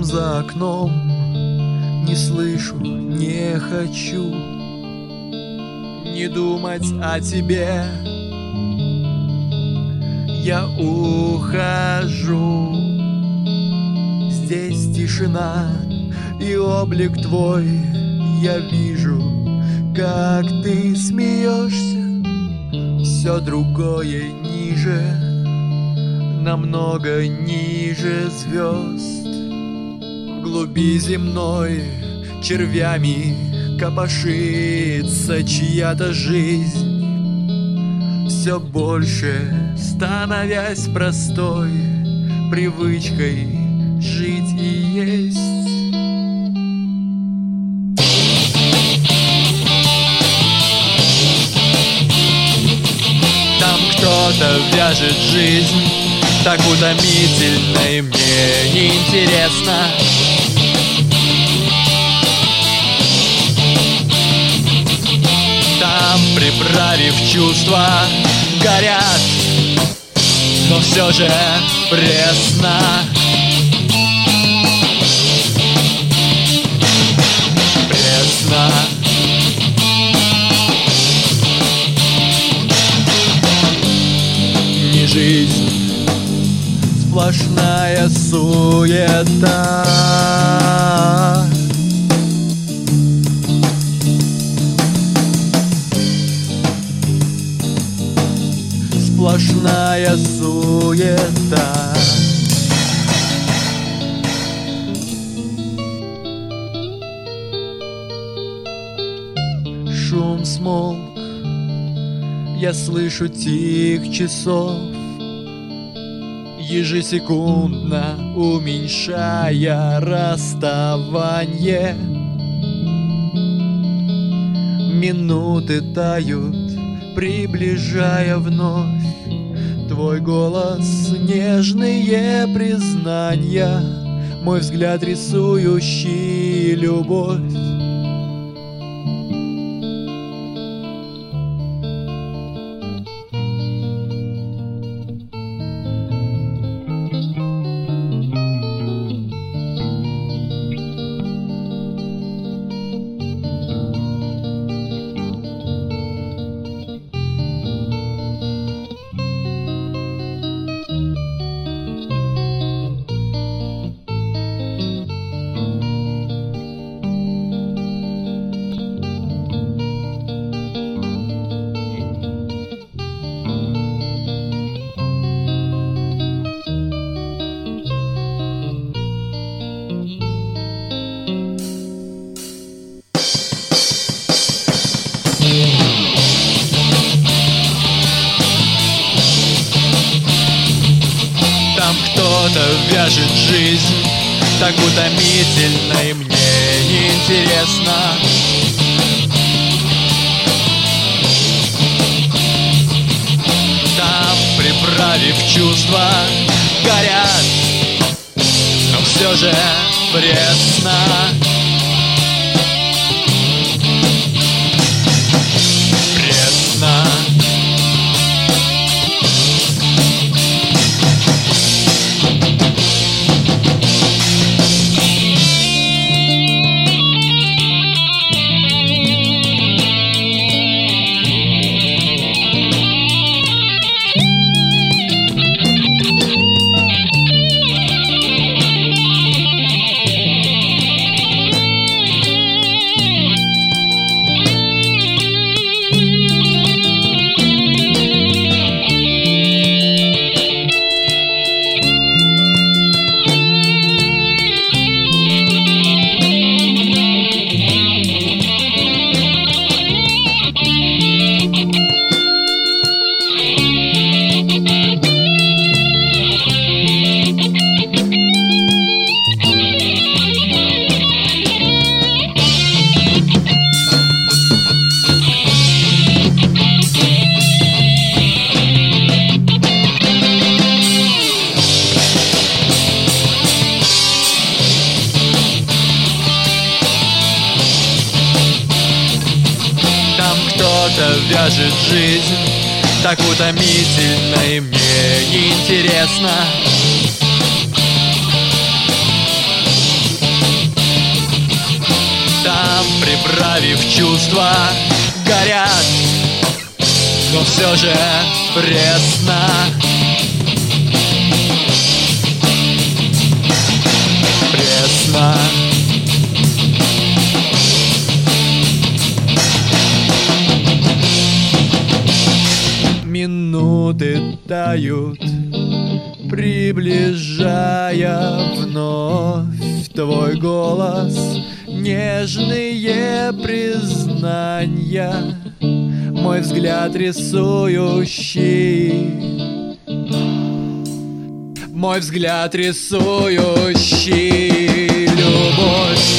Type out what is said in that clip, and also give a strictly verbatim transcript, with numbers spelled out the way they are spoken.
за окном, не слышу, не хочу не думать о тебе. Я ухожу, здесь тишина и облик твой. Я вижу, как ты смеешься. Все другое ниже, намного ниже звезд. В глуби земной червями копошится чья-то жизнь, все больше становясь простой привычкой жить и есть. Там кто-то вяжет жизнь так утомительно, и мне неинтересно. Там, приправив чувства, горят, но все же пресно. Пресно. Не жизнь, сплошная суета. Сплошная суета. Шум смолк, я слышу тик часов, ежесекундно уменьшая расставание. Минуты тают, приближая вновь твой голос, нежные признания, мой взгляд, рисующий любовь. Кто-то вяжет жизнь так утомительно, и мне неинтересно. Там, приправив чувства, горят, но все же пресно. Пресно. Кто-то вяжет жизнь так утомительно, и мне неинтересно. приправив чувства, горят, но все же пресно. Пресно. Минуты тают, приближая вновь твой голос, нежные признания, мой взгляд рисующий, мой взгляд рисующий любовь.